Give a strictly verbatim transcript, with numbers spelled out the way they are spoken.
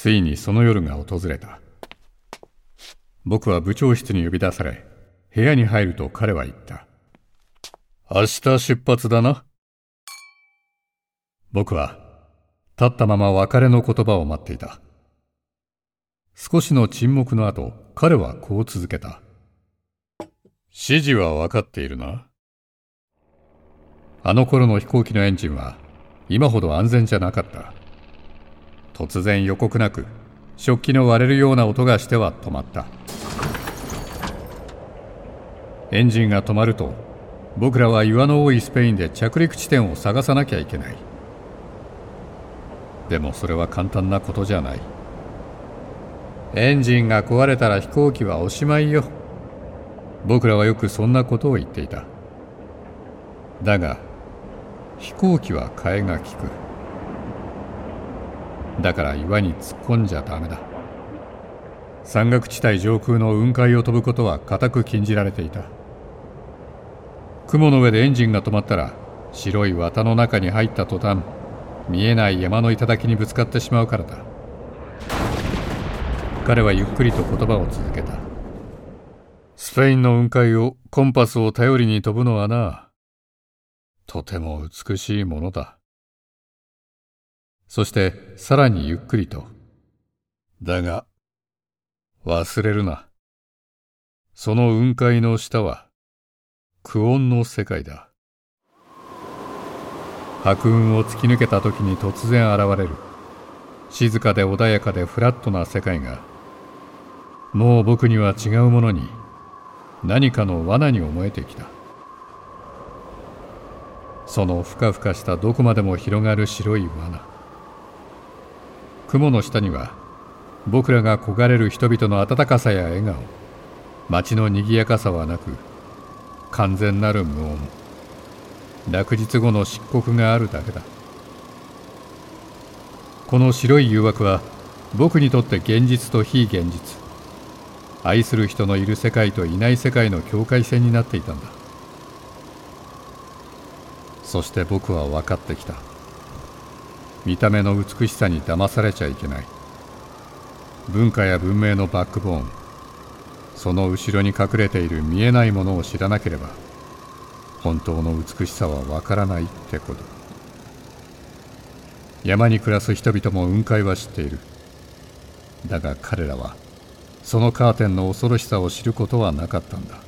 ついにその夜が訪れた。僕は部長室に呼び出され、部屋に入ると彼は言った。明日出発だな。僕は立ったまま別れの言葉を待っていた。少しの沈黙の後、彼はこう続けた。指示は分かっているな。あの頃の飛行機のエンジンは今ほど安全じゃなかった。突然予告なく食器の割れるような音がしては止まった。エンジンが止まると僕らは岩の多いスペインで着陸地点を探さなきゃいけない。でもそれは簡単なことじゃない。エンジンが壊れたら飛行機はおしまいよ。僕らはよくそんなことを言っていた。だが飛行機は替えが利く。だから岩に突っ込んじゃダメだ。山岳地帯上空の雲海を飛ぶことは固く禁じられていた。雲の上でエンジンが止まったら白い綿の中に入った途端、見えない山の頂にぶつかってしまうからだ。彼はゆっくりと言葉を続けた。スペインの雲海をコンパスを頼りに飛ぶのはな、とても美しいものだ。そしてさらにゆっくりと。だが忘れるな。その雲海の下は苦音の世界だ。白雲を突き抜けた時に突然現れる静かで穏やかでフラットな世界が、もう僕には違うものに、何かの罠に思えてきた。そのふかふかしたどこまでも広がる白い罠。雲の下には僕らが焦がれる人々の温かさや笑顔、街の賑やかさはなく、完全なる無音、落日後の漆黒があるだけだ。この白い誘惑は僕にとって現実と非現実、愛する人のいる世界といない世界の境界線になっていたんだ。そして僕は分かってきた。見た目の美しさに騙されちゃいけない。文化や文明のバックボーン、その後ろに隠れている見えないものを知らなければ、本当の美しさはわからないってこと。山に暮らす人々も雲海は知っている。だが彼らはそのカーテンの恐ろしさを知ることはなかったんだ。